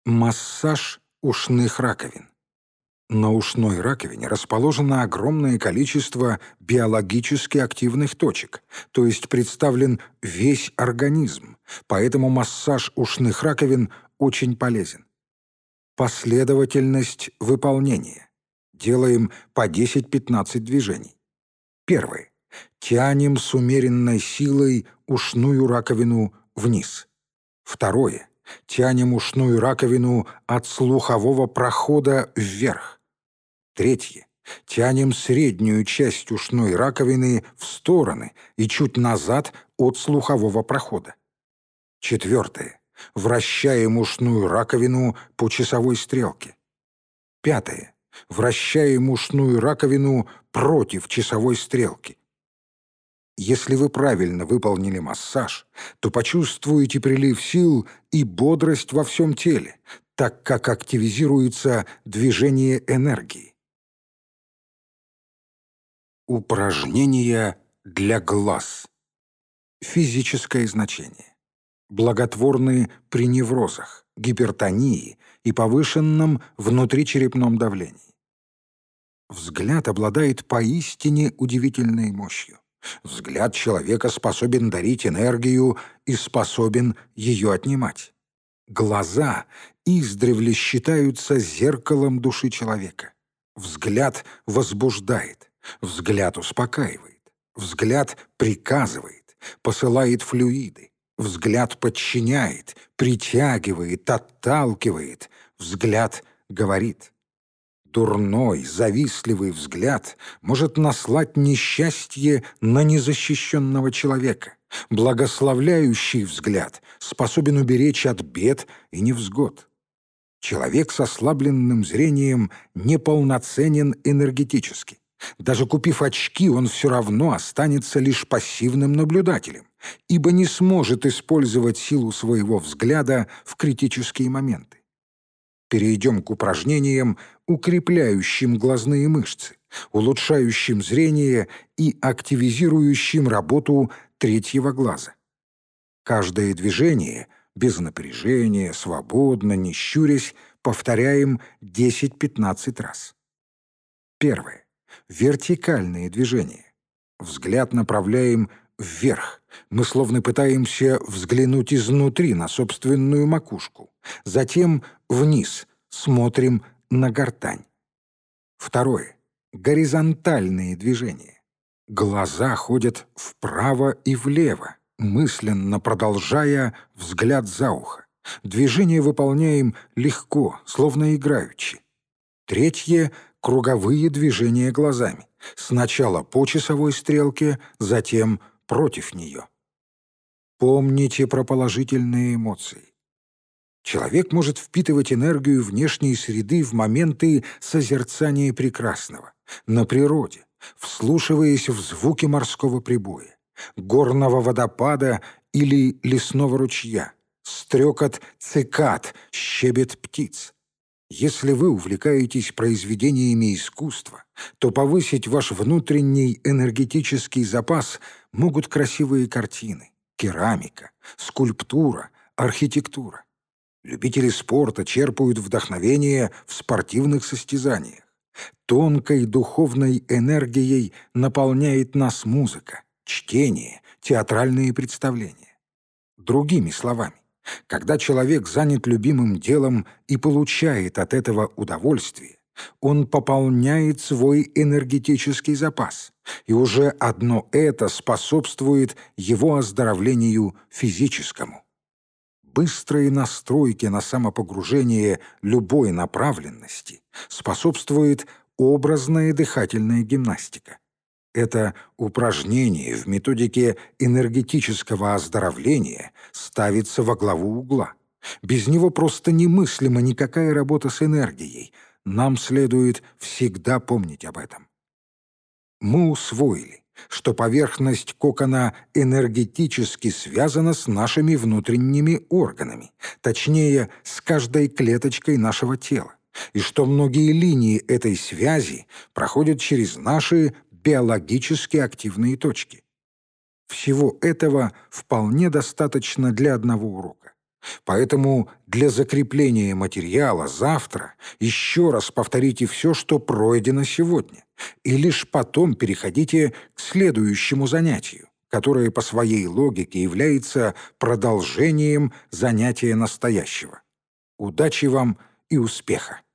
Массаж ушных раковин. На ушной раковине расположено огромное количество биологически активных точек, то есть представлен весь организм, поэтому массаж ушных раковин очень полезен. Последовательность выполнения. Делаем по 10-15 движений. Первое. Тянем с умеренной силой ушную раковину вниз. Второе. Тянем ушную раковину от слухового прохода вверх. Третье. Тянем среднюю часть ушной раковины в стороны и чуть назад от слухового прохода. Четвертое. Вращаем ушную раковину по часовой стрелке. Пятое. Вращаем ушную раковину против часовой стрелки. Если вы правильно выполнили массаж, то почувствуете прилив сил и бодрость во всем теле, так как активизируется движение энергии. Упражнения для глаз. Физическое значение. Благотворны при неврозах, гипертонии и повышенном внутричерепном давлении. Взгляд обладает поистине удивительной мощью. Взгляд человека способен дарить энергию и способен ее отнимать. Глаза издревле считаются зеркалом души человека. Взгляд возбуждает, взгляд успокаивает, взгляд приказывает, посылает флюиды, взгляд подчиняет, притягивает, отталкивает, взгляд говорит. Дурной, завистливый взгляд может наслать несчастье на незащищенного человека. Благословляющий взгляд способен уберечь от бед и невзгод. Человек с ослабленным зрением неполноценен энергетически. Даже купив очки, он все равно останется лишь пассивным наблюдателем, ибо не сможет использовать силу своего взгляда в критические моменты. Перейдем к упражнениям, укрепляющим глазные мышцы, улучшающим зрение и активизирующим работу третьего глаза. Каждое движение, без напряжения, свободно, не щурясь, повторяем 10-15 раз. Первое. Вертикальные движения. Взгляд направляем вверх. Мы словно пытаемся взглянуть изнутри на собственную макушку. Затем вниз. Смотрим на гортань. Второе. Горизонтальные движения. Глаза ходят вправо и влево, мысленно продолжая взгляд за ухо. Движение выполняем легко, словно играючи. Третье. Круговые движения глазами. Сначала по часовой стрелке, затем против нее. Помните про положительные эмоции. Человек может впитывать энергию внешней среды в моменты созерцания прекрасного, на природе, вслушиваясь в звуки морского прибоя, горного водопада или лесного ручья, стрекот цикад, щебет птиц. Если вы увлекаетесь произведениями искусства, то повысить ваш внутренний энергетический запас могут красивые картины, керамика, скульптура, архитектура. Любители спорта черпают вдохновение в спортивных состязаниях. Тонкой духовной энергией наполняет нас музыка, чтение, театральные представления. Другими словами, когда человек занят любимым делом и получает от этого удовольствие, он пополняет свой энергетический запас, и уже одно это способствует его оздоровлению физическому. Быстрые настройки на самопогружение любой направленности способствует образная дыхательная гимнастика. Это упражнение в методике энергетического оздоровления ставится во главу угла. Без него просто немыслима никакая работа с энергией. Нам следует всегда помнить об этом. Мы усвоили, что поверхность кокона энергетически связана с нашими внутренними органами, точнее, с каждой клеточкой нашего тела, и что многие линии этой связи проходят через наши биологически активные точки. Всего этого вполне достаточно для одного урока. Поэтому для закрепления материала завтра еще раз повторите все, что пройдено сегодня, и лишь потом переходите к следующему занятию, которое по своей логике является продолжением занятия настоящего. Удачи вам и успеха!